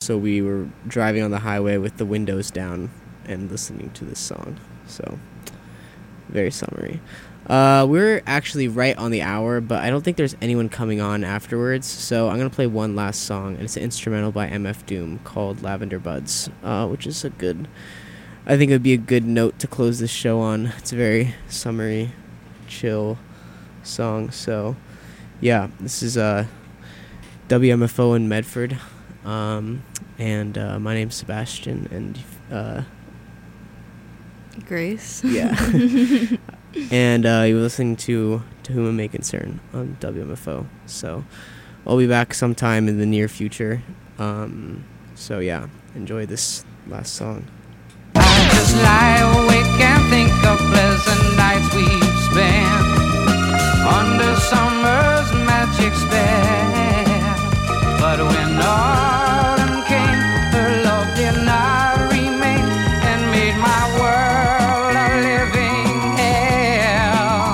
so we were driving on the highway with the windows down and listening to this song. So, very summery. We're actually right on the hour, but I don't think there's anyone coming on afterwards, so I'm going to play one last song, and it's an instrumental by MF Doom called Lavender Buds, which is I think it would be a good note to close this show on. It's a very summery, chill song, so yeah, this is WMFO in Medford, and my name's Sebastian, and Grace. Yeah. And you're listening to Whom It May Concern on WMFO. So I'll be back sometime in the near future. So yeah, enjoy this last song. I just lie awake and think of pleasant nights we've spent under summer's magic spell. But when autumn came, her love did not remain and made my world a living hell.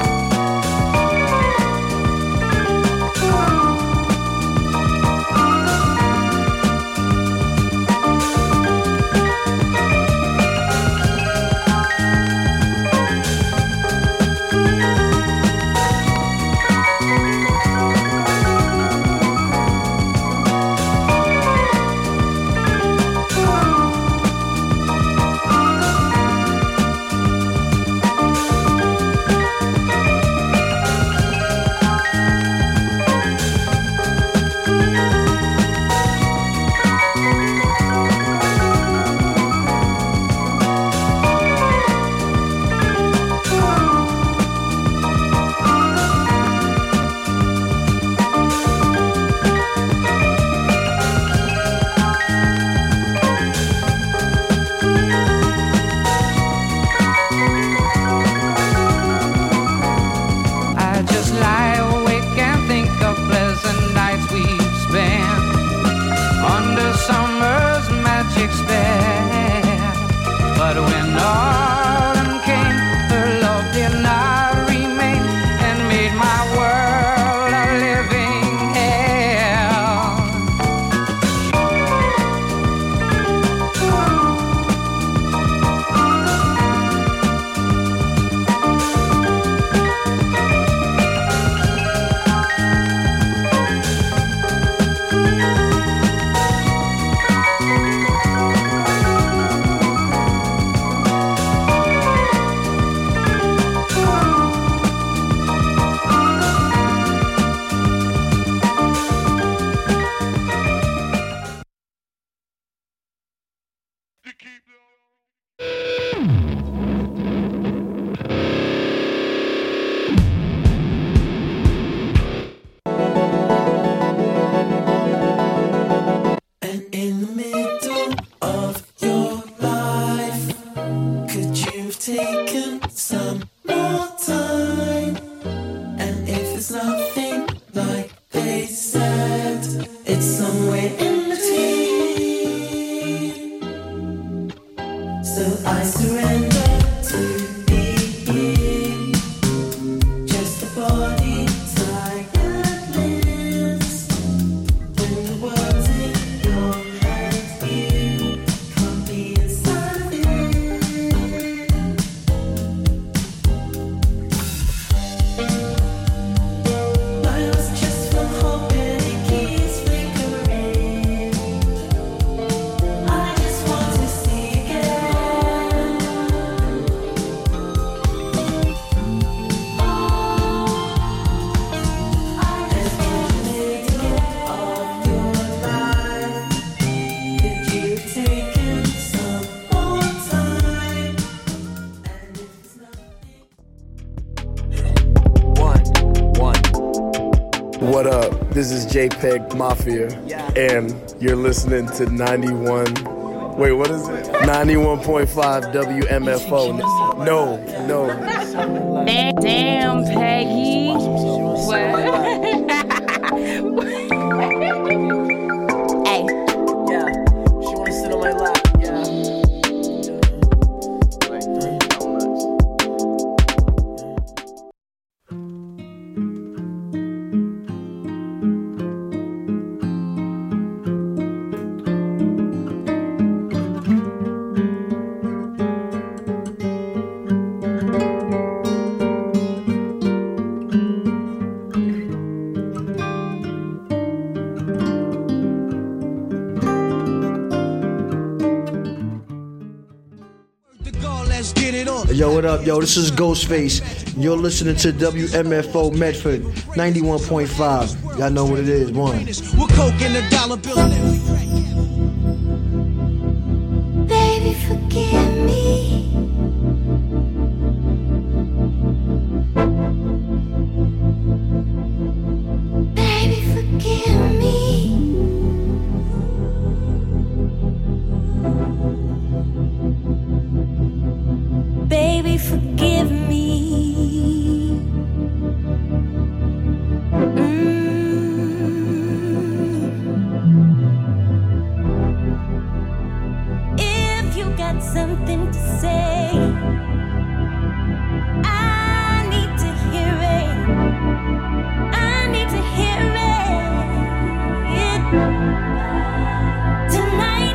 What up? This is JPEG Mafia, and you're listening to 91. Wait, what is it? 91.5 WMFO. No. Damn, Peggy. What? Hey. Yeah, she wanna sit on my lap. Yeah. Yo, what up, yo? This is Ghostface. You're listening to WMFO Medford 91.5. Y'all know what it is. One. With coke and a dollar bill. Baby, forgive me. Baby, forgive me. Baby, forgive me. If you got something to say, I need to hear it. I need to hear it tonight.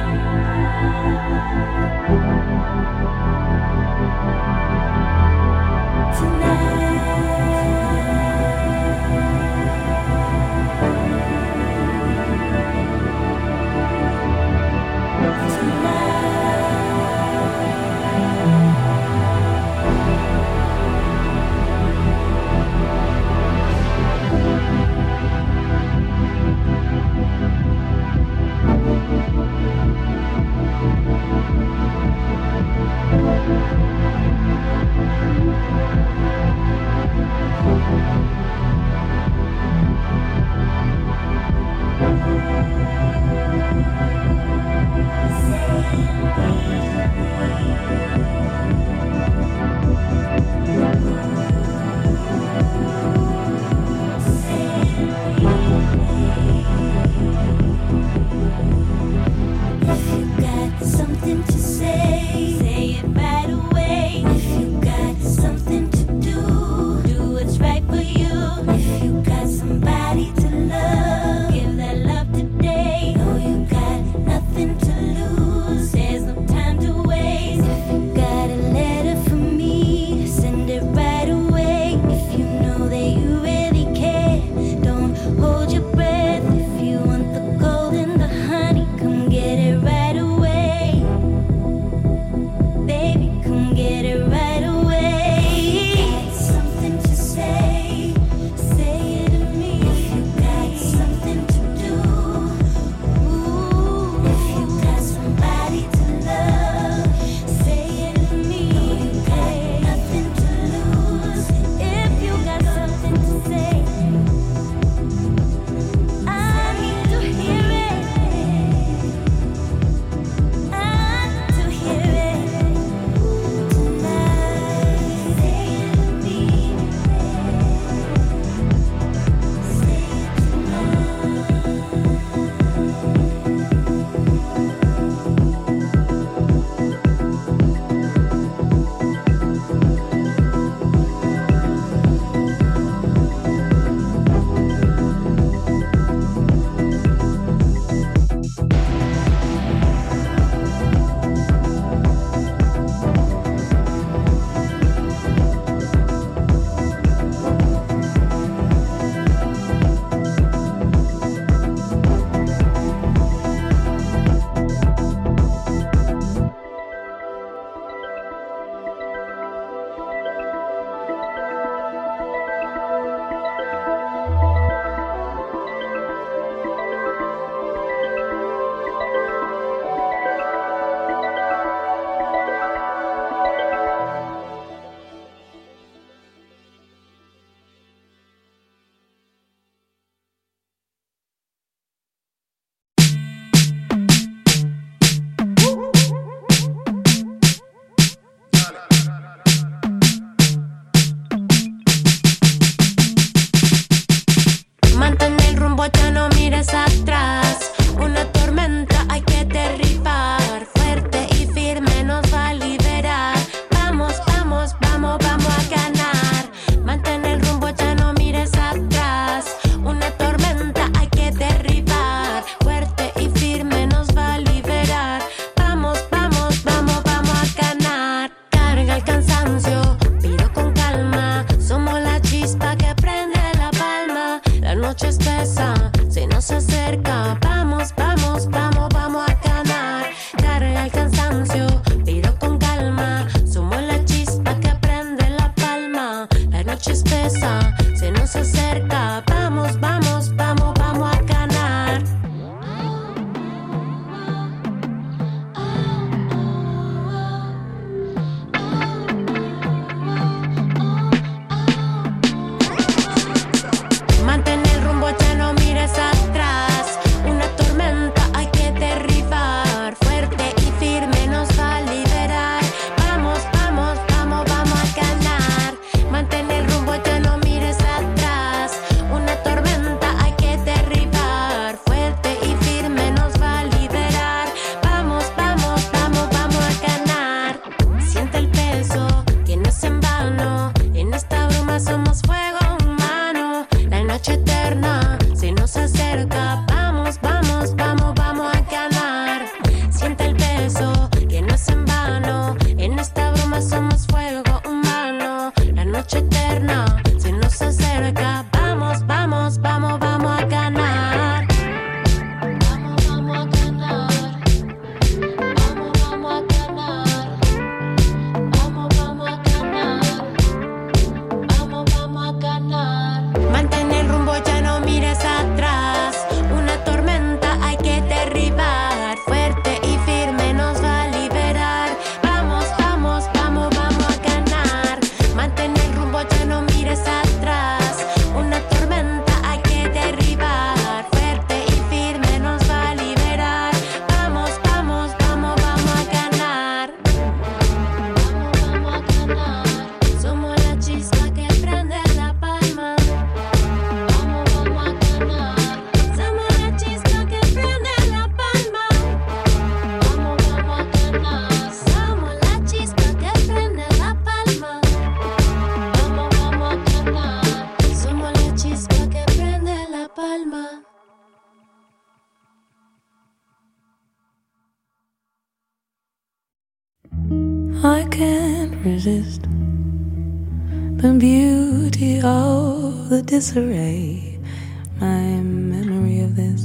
I can't resist the beauty of the disarray. My memory of this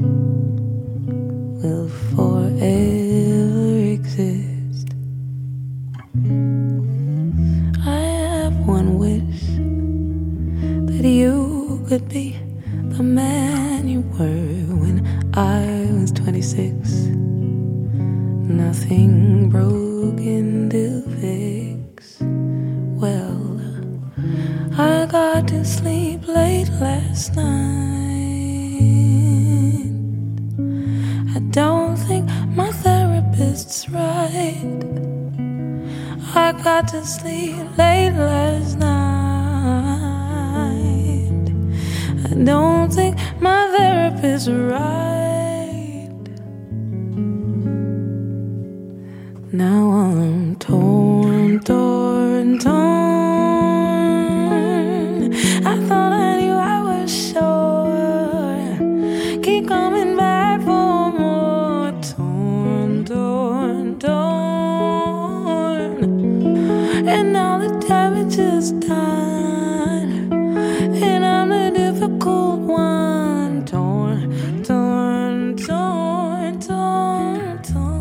will forever exist. I have one wish, that you could be the man you were when I was 26. Nothing broken to fix. Well, I got to sleep late last night. I don't think my therapist's right. I got to sleep late last night. I don't think my therapist's right. Now I'm torn, torn, torn. I thought I knew I was sure. Keep coming back for more. Torn, torn, torn. And now the damage is done, and I'm the difficult one. Torn, torn, torn, torn, torn.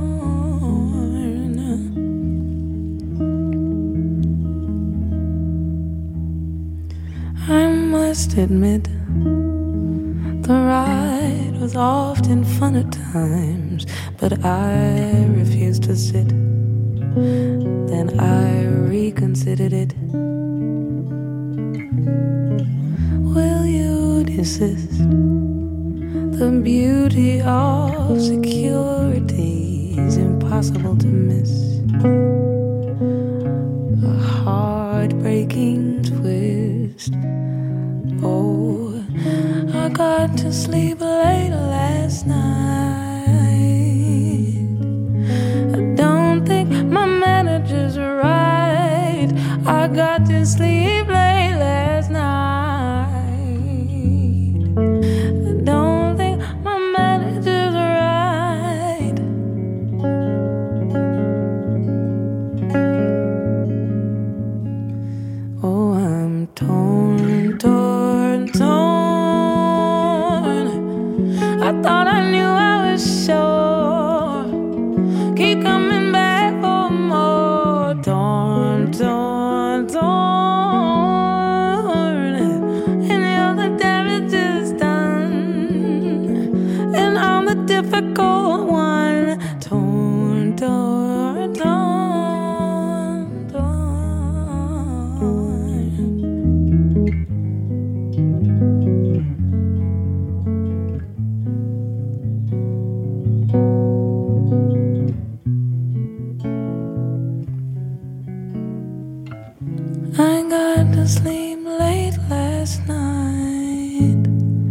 I must admit, the ride was often fun at times, but I refused to sit. Then I reconsidered it. Will you desist? The beauty of security is impossible to miss. A heartbreaking twist. Oh, I got to sleep late last night. I don't think my manager's right. I got to sleep late last night. I don't think my manager's right. Oh, I'm torn, torn, torn. I thought I knew I was sure. Keep coming back for more. Torn, torn, torn. And all the damage is done, and I'm the difficult one. Torn, torn, torn, torn. I got to sleep late last night.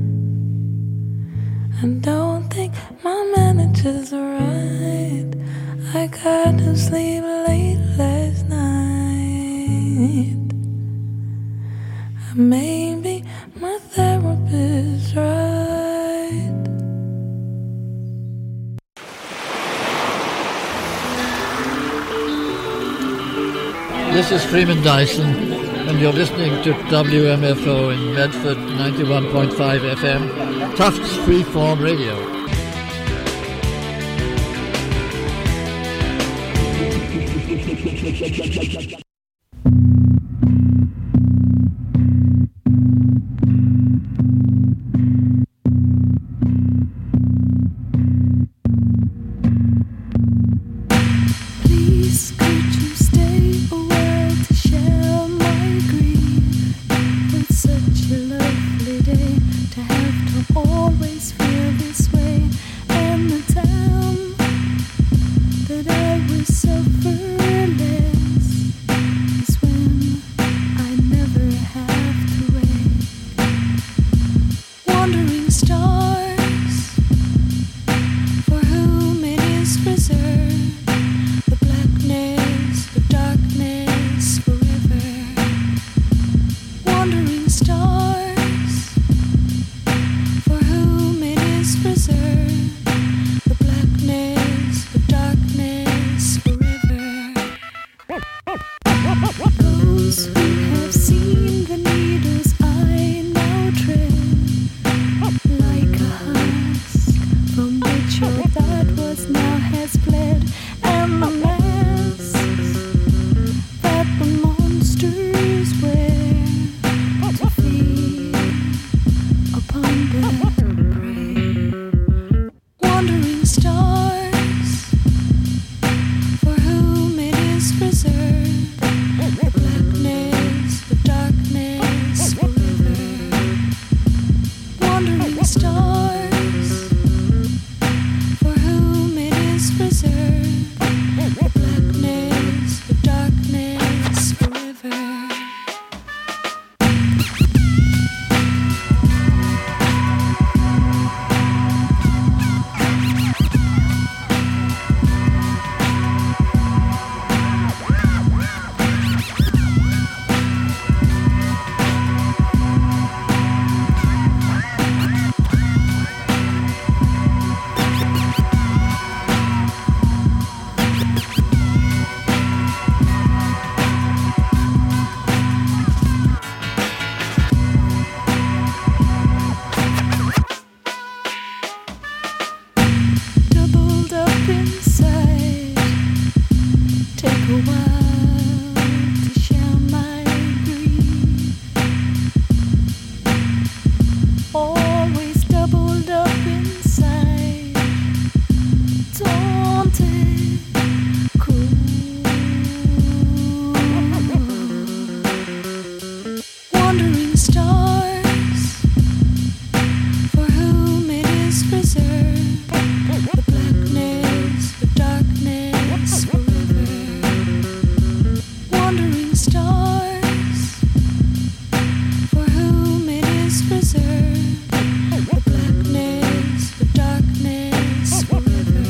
I don't think my manager's right. I got to sleep late last night. Maybe my therapist's right. This is Freeman Dyson, and you're listening to WMFO in Medford 91.5 FM, Tufts Freeform Radio. Please, could you stay a while to share my grief? It's such a lovely day to have to always feel this way. And the time that I was suffering less, up inside. Take a while to share my grief. Always doubled up inside. Daunted, cruel. Wandering stars, for whom it is preserved. The blackness, the darkness forever. Wandering stars, for whom it is preserved. The blackness, the darkness forever.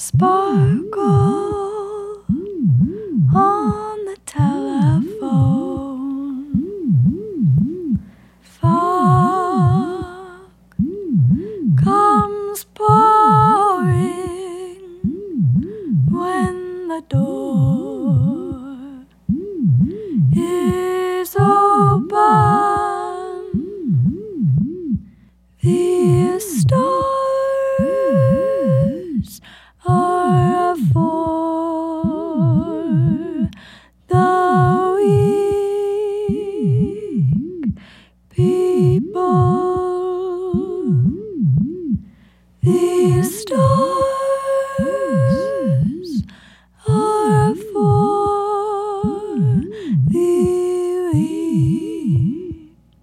sparkle on the telephone. Fog comes pouring when the door is open. The stars are for the weak people. The stars are for the weak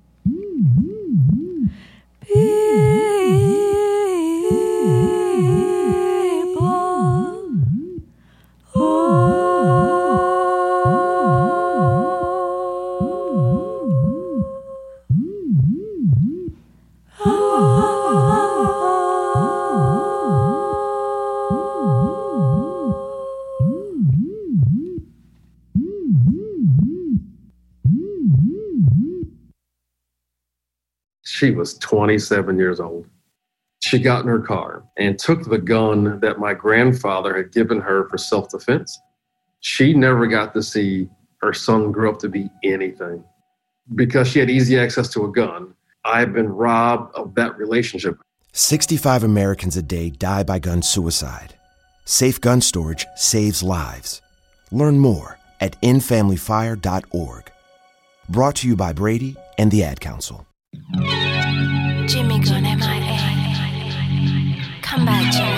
She was 27 years old. She got in her car and took the gun that my grandfather had given her for self-defense. She never got to see her son grow up to be anything. Because she had easy access to a gun, I've been robbed of that relationship. 65 Americans a day die by gun suicide. Safe Gun Storage saves lives. Learn more at endfamilyfire.org. Brought to you by Brady and the Ad Council. Jimmy gone MIA. Come back, Jimmy.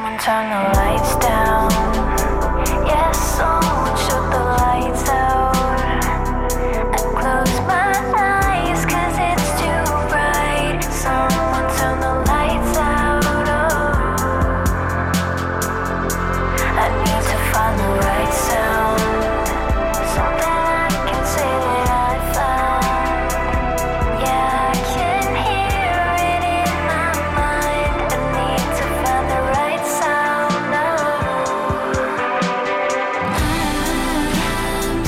Someone turn the lights down. Yes, someone shut the lights out. I close my eyes 'cause it's too bright. Someone turn the lights out. Oh, I need to find the right sound. Something I can say that I found. Yeah, I can hear it in my mind. I need to find the right sound. Oh.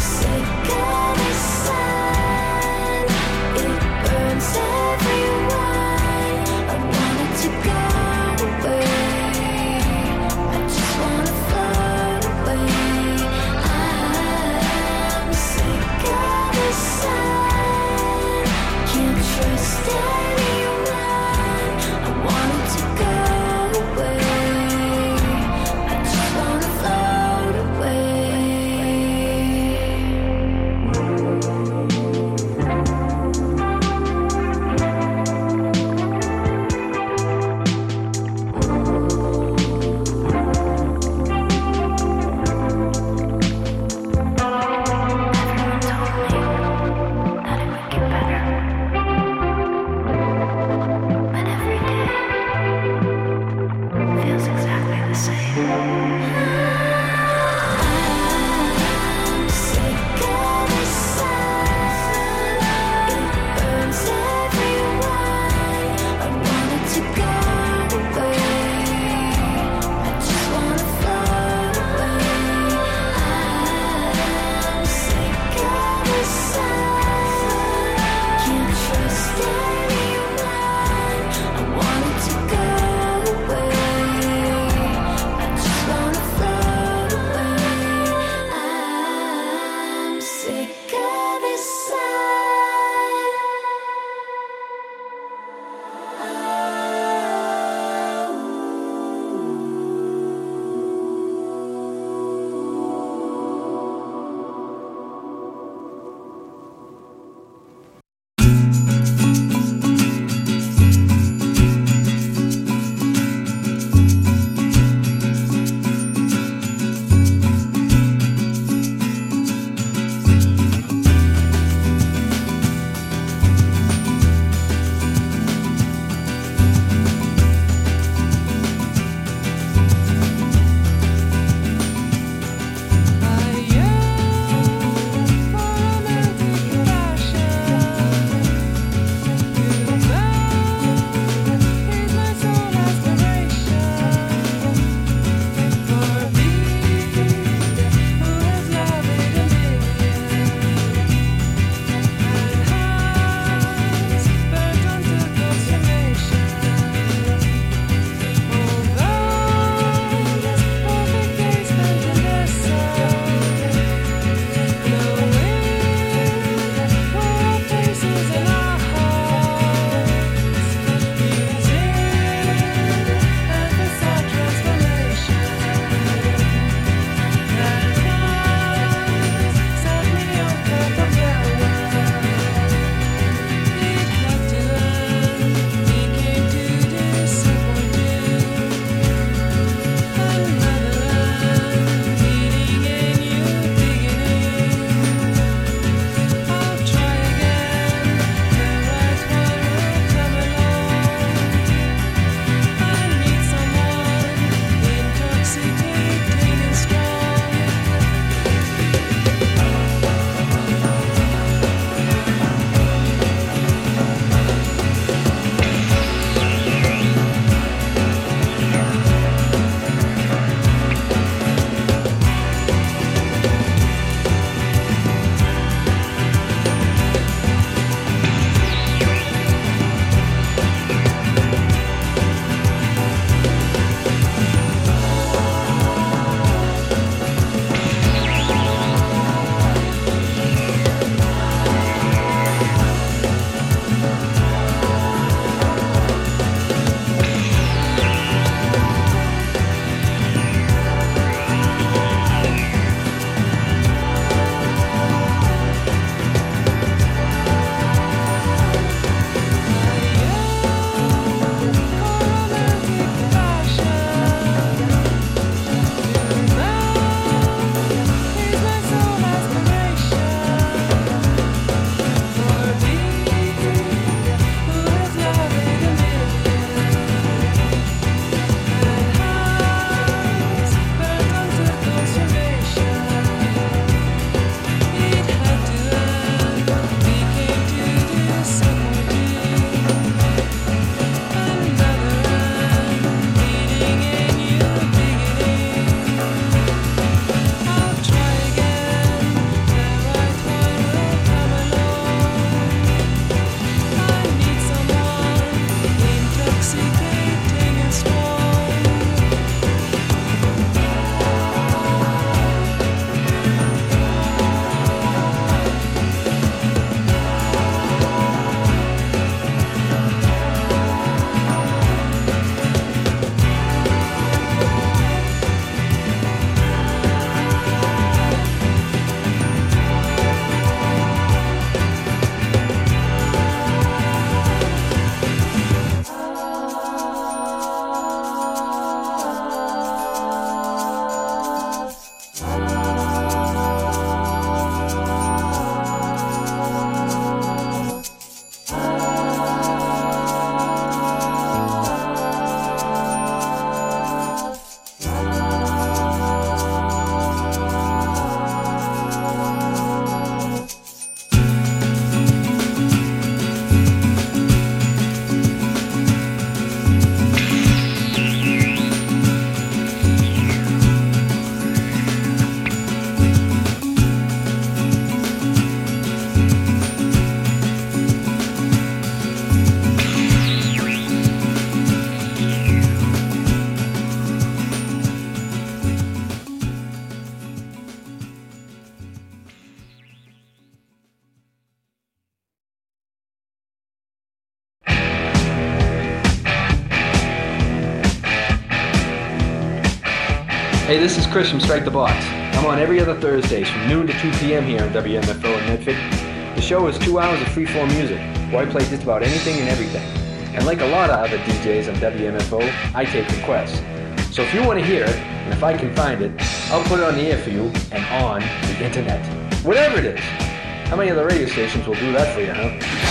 Hey, this is Chris from Strike the Box. I'm on every other Thursdays from noon to 2 p.m. here on WMFO in Medford. The show is 2 hours of free-form music, where I play just about anything and everything. And like a lot of other DJs on WMFO, I take requests. So if you want to hear it, and if I can find it, I'll put it on the air for you and on the internet. Whatever it is. How many other radio stations will do that for you, huh?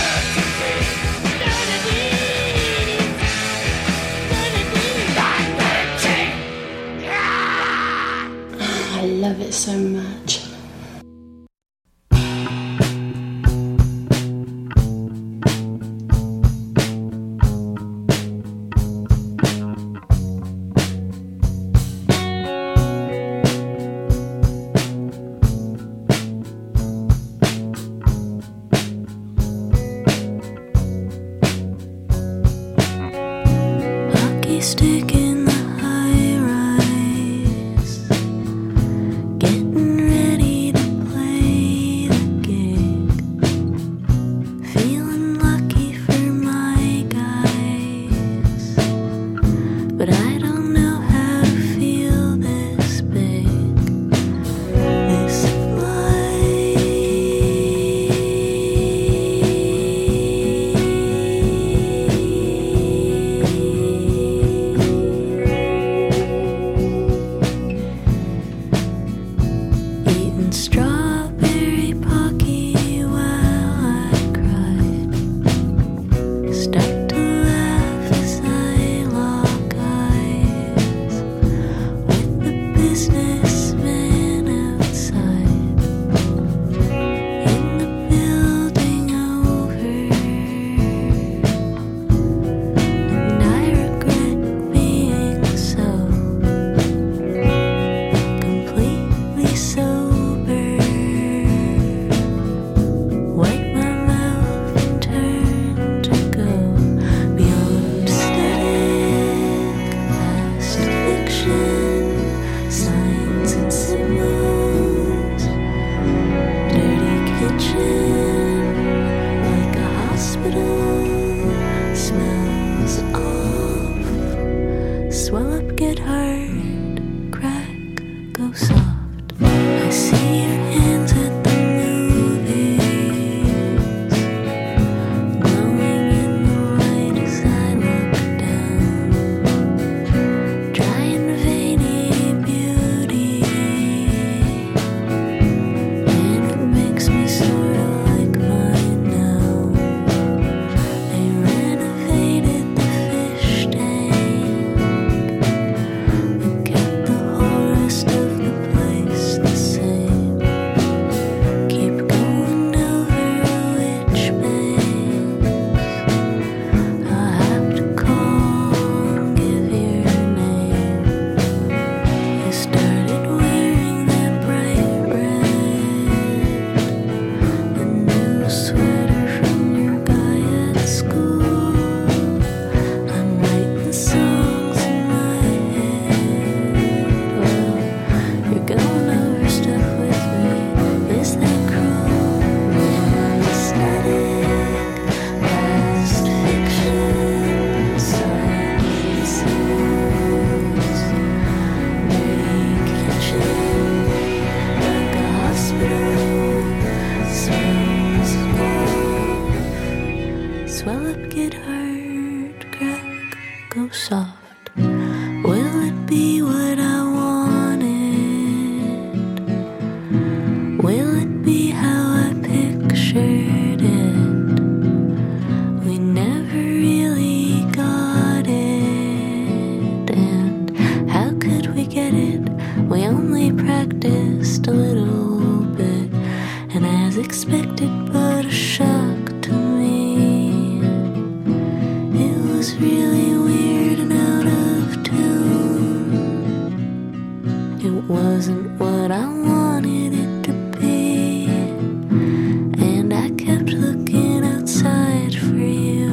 I love it so much. Hockey stick in the high rise, getting ready to play the gig. Feeling lucky for my guys, but I don't know how to feel this big. This eating strawberry pocky while I cried. Start to laugh as I lock eyes with the businessman outside. In the building over, and I regret being so completely sober. Wipe my mouth and turn to go beyond static, past fiction, signs and symbols, dirty kitchen, like a hospital, smells off, swell up, get hard, crack, go soft. I see your hands at the movies, glowing in the light as I look down, trying veiny beauty, and it makes me sorta like mine now. They renovated the fish tank, but kept the whole rest of the place the same. Keep going over which banks. I'll have to call and give your name. You started wearing that bright red, the new sweater from your guy at school. I'm writing songs in my head. Well, you're going over stuff with me. Is that cruel? Static, past fiction, signs, symbols, dirty kitchen, like a hospital, smells off, swell up, get hard, crack, go soft. Will it be what I wanted? Will it be how I pictured it? We never really got it. And how could we get it? We only practiced a little bit. And as expected, but a shock to me, it was really weird and out of tune. It wasn't what I wanted it to be, and I kept looking outside for you.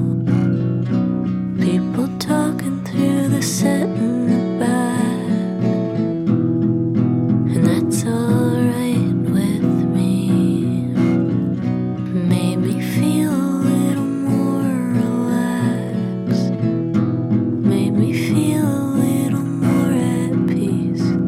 People talking through the set in the back, and that's alright with me. Made me feel a little more relaxed, made me feel a little more at peace.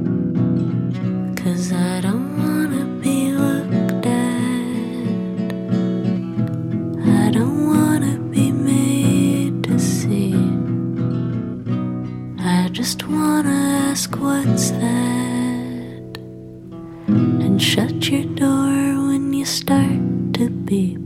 just wanna ask what's that, and shut your door when you start to beep.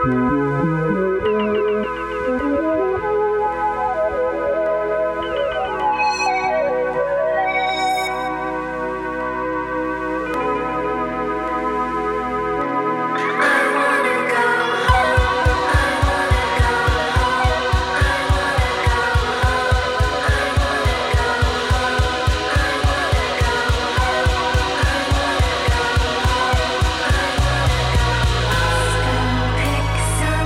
Thank you.